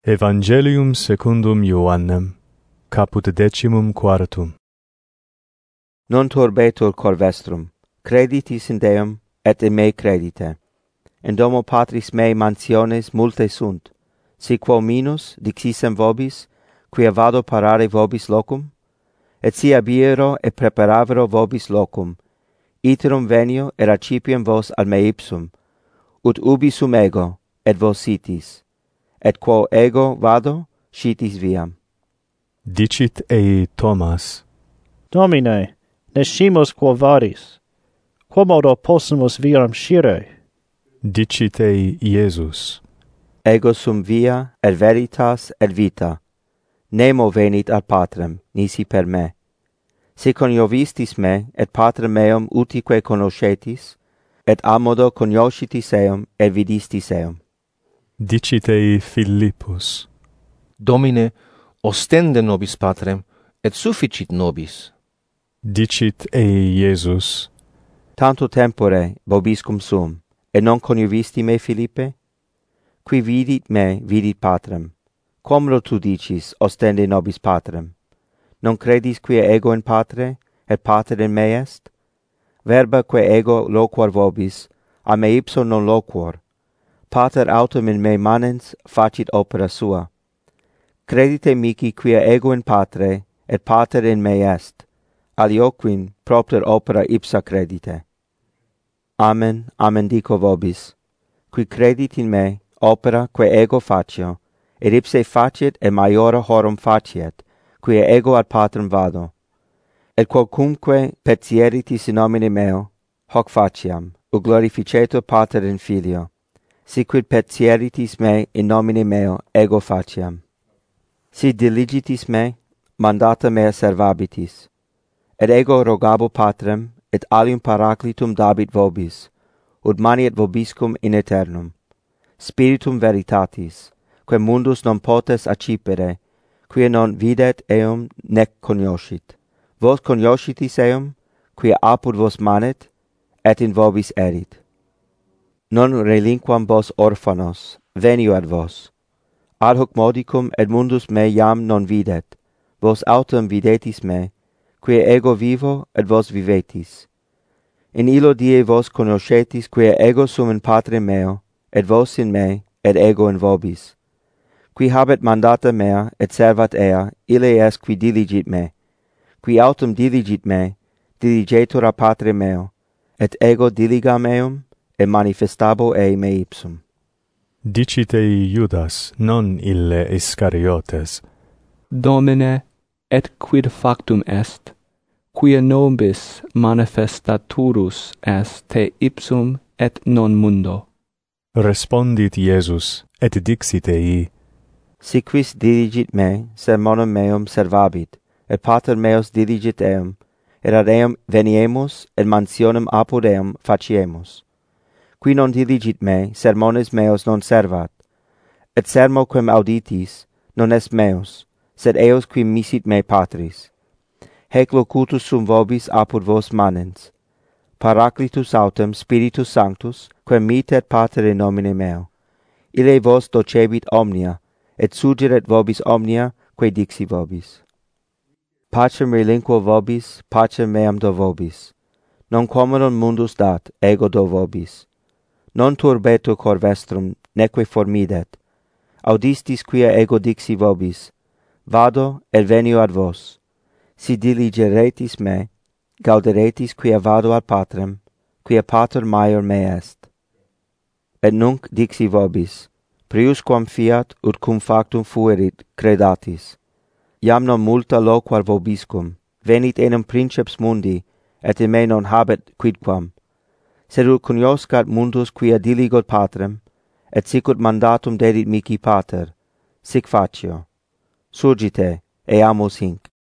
Evangelium secundum Ioannem, caput 14. Non turbetur cor vestrum, creditis in Deum, et in me credite. In domo Patris mei mansiones multe sunt, si quo minus dixissem vobis, quia vado parare vobis locum? Et si abiero et preparavero vobis locum, iterum venio et accipiem vos al me ipsum, ut ubi sum ego, et vos sitis, et quo ego vado, scitis viam. Dicit ei Thomas, Domine, nescimus quo vadis, quomodo possumus viam scire? dicit ei Iesus, Ego sum via, et veritas, et vita. Nemo venit ad Patrem, nisi per me. Si coniovistis me, et Patrem meum utique conoscetis, et amodo cognoscitis eum, et vidistis eum. dicit ei Philippus, Domine, ostende nobis Patrem, et sufficit nobis. dicit ei Iesus, Tanto tempore vobiscum sum, et non coniovisti me, Philippe? Qui vidit me, vidit Patrem. Quomodo tu dicis, ostende nobis Patrem? Non credis quia ego in Patre, et Pater in me est? Verba quae ego loquor vobis, a me ipso non loquor. Pater autem in me manens facit opera sua. Credite mihi quia ego in Patre, et Pater in me est. Alioquin propter opera ipsa credite. Amen, amen dico vobis, qui credit in me, opera quae ego facio, et ipse facit et maiora horum faciet, quia ego ad Patrem vado. Et quocumque petieritis in nomine meo, hoc faciam, ut glorificetur Pater in Filio. Siquid petieritis me in nomine meo, ego faciam. Si diligitis me, mandata mea servabitis. Et ego rogabo Patrem, et alium paraclitum dabit vobis, ut maniet vobiscum in aeternum. Spiritum veritatis, quem mundus non potes accipere, quia non videt eum nec cognoscit. Vos cognoscitis eum, quia apud vos manet, et in vobis erit. Non relinquam vos orphanos, venio ad vos. Ad hoc modicum et mundus me iam non videt, vos autem videtis me, quia ego vivo et vos vivetis. In illo die vos cognoscetis quia ego sum in Patre meo, et vos in me, et ego in vobis. Qui habet mandata mea, et servat ea, ille est qui diligit me. Qui autem diligit me, diligetur a Patre meo, et ego diligam eum, et manifestabo ei me ipsum. dicit ei Judas, non ille Iscariotes, Domine, et quid factum est, quia nobis manifestaturus est te ipsum et non mundo? respondit Iesus, et dixit ei, Si quis diligit me, sermonum meum servabit, et Pater meus diligit eum, et ad eum veniemus, et mansionem apud eum faciemus. Qui non diligit me, sermones meus non servat, et sermo quem auditis, non est meus, sed eos qui misit me Patris. Hec locutus sum vobis apud vos manens. Paraclitus autem Spiritus Sanctus, quem mittet Pater in nomine meo. Ille vos docebit omnia, et sugeret vobis omnia, quae dixi vobis. Pacem relinquo vobis, pacem meam do vobis. Non commodum mundus dat, ego do vobis. Non turbetur cor vestrum, neque formidet. Audistis quia ego dixi vobis. Vado, et venio ad vos. Si diligeretis me, gauderetis quia vado ad Patrem, quia Pater maior me est. Et nunc dixi vobis, priusquam fiat ut cum factum fuerit credatis. Iam non multa loquar vobiscum, venit enim princeps mundi, et in me non habet quidquam. Sed ut cognoscat mundus quia diligot Patrem, et sicut mandatum dedit mihi Pater, sic facio. Surgite, eamus hinc.